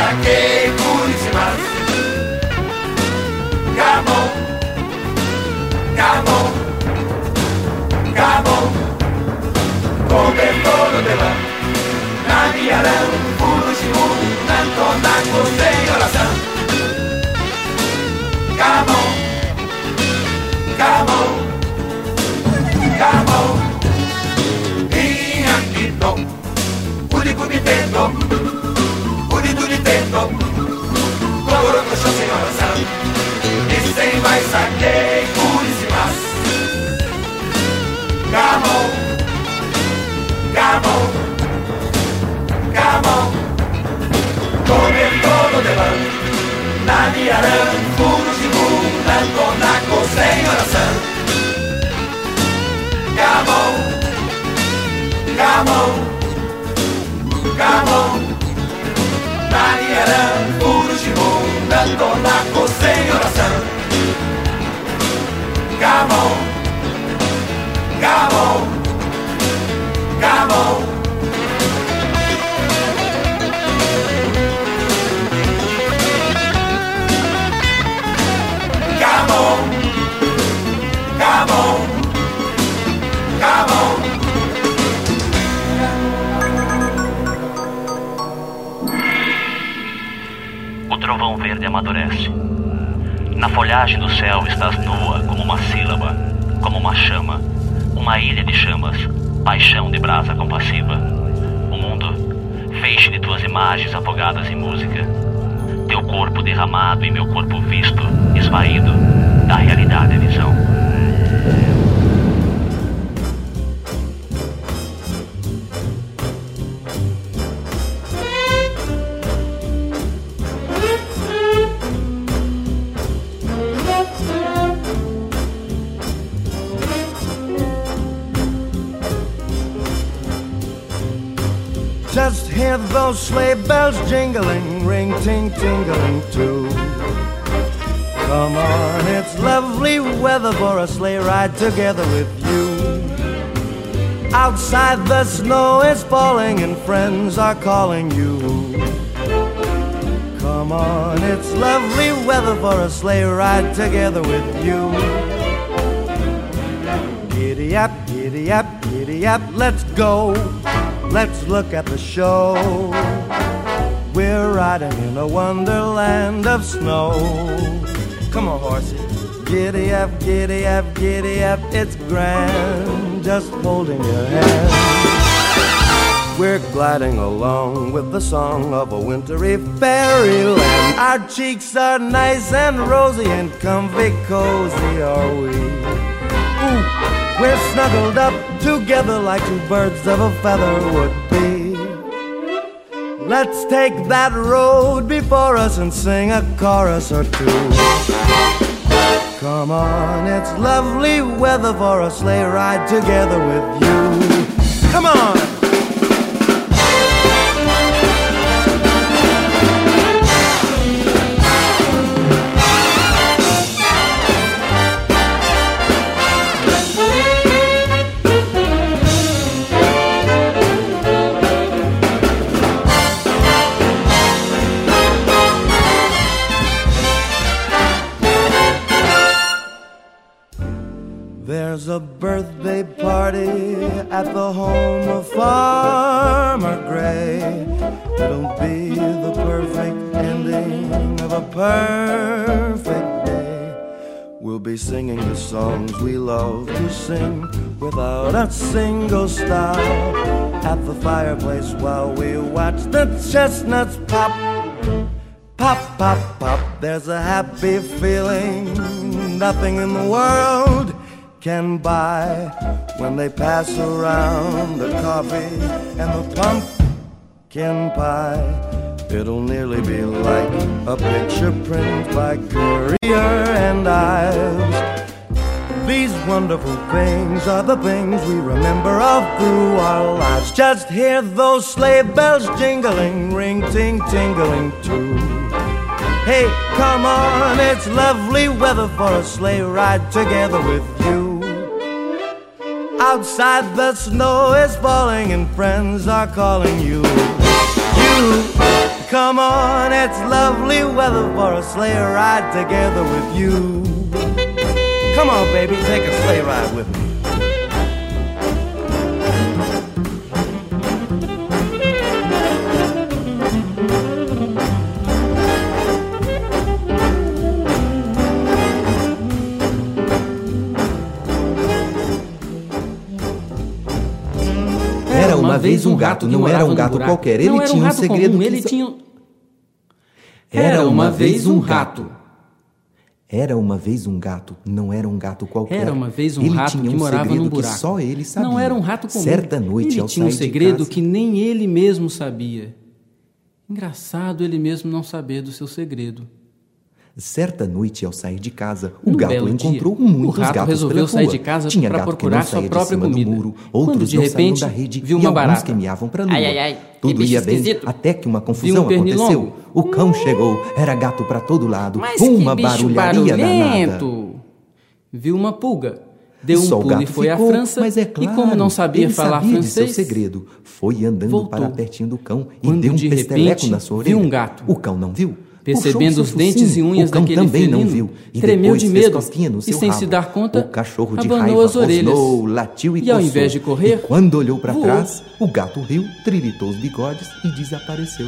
saquei purísimas. Come on, come on, come on. Cobertor de lã, na minha rã, puríssimo, tanto na sem oração. Come on, come on, come on. Inhantito, Nintendo, do Nintendo, Coro do show sem oração. E sem mais saquei puríssimas. Come on, come on, come on. Cobertor de lã, na minha rã, puro de bunda, tonaco sem oração. Come on, come on. Come on, Mariarã, puro chimum, dando na sem oração. Come on, come on, come on. Come on, come on, come on. O trovão verde amadurece. Na folhagem do céu estás nua como uma sílaba, como uma chama, uma ilha de chamas, paixão de brasa compassiva. O mundo, feixe de tuas imagens afogadas em música. Teu corpo derramado e meu corpo visto, esvaído, da realidade a visão. Just hear those sleigh bells jingling, ring, ting, tingling too. Come on, it's lovely weather for a sleigh ride together with you. Outside the snow is falling and friends are calling you. Come on, it's lovely weather for a sleigh ride together with you. Giddy up, giddy up, giddy up, let's go. Let's look at the show. We're riding in a wonderland of snow. Come on, horsey. Giddy up, giddy up, giddy up. It's grand just holding your hand. We're gliding along with the song of a wintry fairyland. Our cheeks are nice and rosy and comfy cozy are we. Ooh, we're snuggled up together like two birds of a feather would be. Let's take that road before us and sing a chorus or two. Come on, it's lovely weather for a sleigh ride together with you. Come on! There's a birthday party at the home of Farmer Gray. It'll be the perfect ending of a perfect day. We'll be singing the songs we love to sing without a single stop. At the fireplace while we watch the chestnuts pop. Pop, pop, pop. There's a happy feeling nothing in the world can buy when they pass around the coffee and the pumpkin pie. It'll nearly be like a picture print by Currier and Ives. These wonderful things are the things we remember all through our lives. Just hear those sleigh bells jingling, ring, ting, tingling too. Hey, come on, it's lovely weather for a sleigh ride together with you. Outside the snow is falling and friends are calling you. You, Come on, it's lovely weather for a sleigh ride together with you. Come on, baby, take a sleigh ride with me. Era uma vez um gato, não era um gato qualquer, ele tinha um segredo que... Era uma vez um rato. Era uma vez um gato, não era um gato qualquer. Era uma vez um rato que morava num buraco. Que só ele sabia. Não era um rato comum. Certa noite, ele tinha um segredo que nem ele mesmo sabia. Engraçado ele mesmo não saber do seu segredo. Certa noite, ao sair de casa, o gato encontrou muitos gatos resolveu sair de casa para procurar sua própria comida. Muro, outros de repente, da rede, viu uma barata. Que miavam pra lua. Ai, tudo ia bem, até que uma confusão aconteceu. O cão chegou, era gato pra todo lado. Mas uma que bicho barulharia barulhento! Danada. Viu uma pulga. Deu um pulo e foi ficou, à França, mas é claro, e como não sabia falar francês, de seu segredo, foi andando voltou. Para pertinho do cão e Quando deu um de pesteleco repente, na sua orelha. Viu um gato. O cão não viu. Percebendo os dentes e unhas daquele felino, tremeu de medo e, sem se dar conta, o cachorro de abanou raiva as orelhas. Rosnou, latiu e ao invés de correr, e quando olhou para voou. trás, o gato riu, trilitou os bigodes e desapareceu.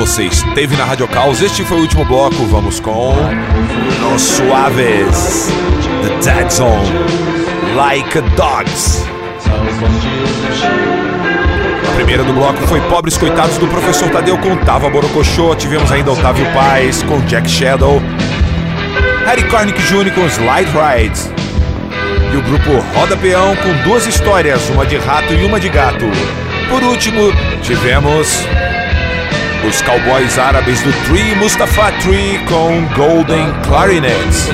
Você esteve na Rádio Caos, este foi o último bloco. Vamos com Los Suaves, The Dead Zone, Like a Dogs. A primeira do bloco foi Pobres Coitados do Professor Tadeu com Tava Borocochô. Tivemos ainda Otávio Paz com Jack Shadow, Harry Connick Jr. com Slide Ride e o grupo Roda Peão com duas histórias, uma de rato e uma de gato. Por último, tivemos os Cowboys Árabes do Tree Mustafa Tree com Golden Clarinet.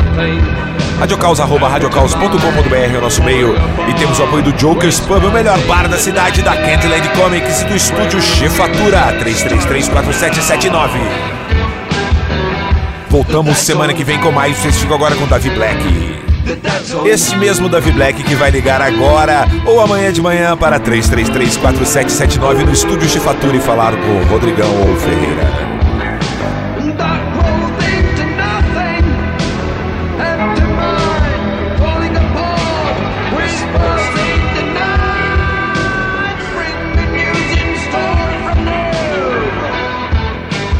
radiocaus@radiocaus.com.br é o nosso e-mail. E temos o apoio do Jokers Pub, o melhor bar da cidade, da Candyland Comics e do estúdio Chefatura, 333-4779. Voltamos semana que vem com mais. Vocês ficam agora com o Davi Black. Esse mesmo Davi Black que vai ligar agora ou amanhã de manhã para 333-4779 no estúdio Chefatura e falar com o Rodrigão ou Ferreira.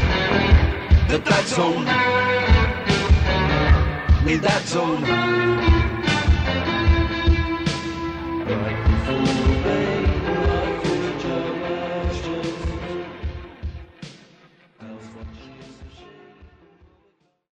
That zone.